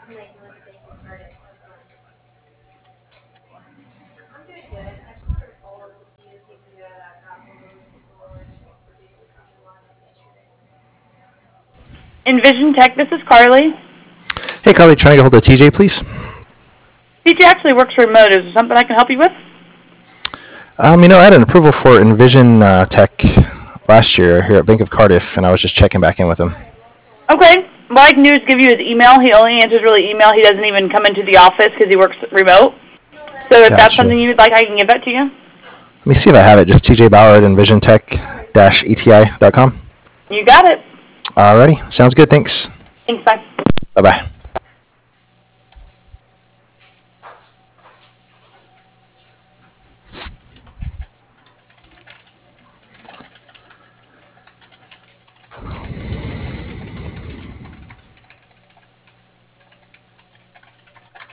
Envision Tech, this is Carly. Hey, Carly, trying to get hold of TJ, please. TJ actually works remote. Is there something I can help you with? I had an approval for Envision Tech last year here at Bank of Cardiff, and I was just checking back in with him. Okay. What I can do is give you his email. He only answers really email. He doesn't even come into the office because he works remote. So if that's Gotcha. something you would like, I can give that to you. Let me see if I have it. Just TJ Bauer at envisiontech-eti.com. You got it. Alrighty. Sounds good. Thanks. Thanks, bye. Bye-bye.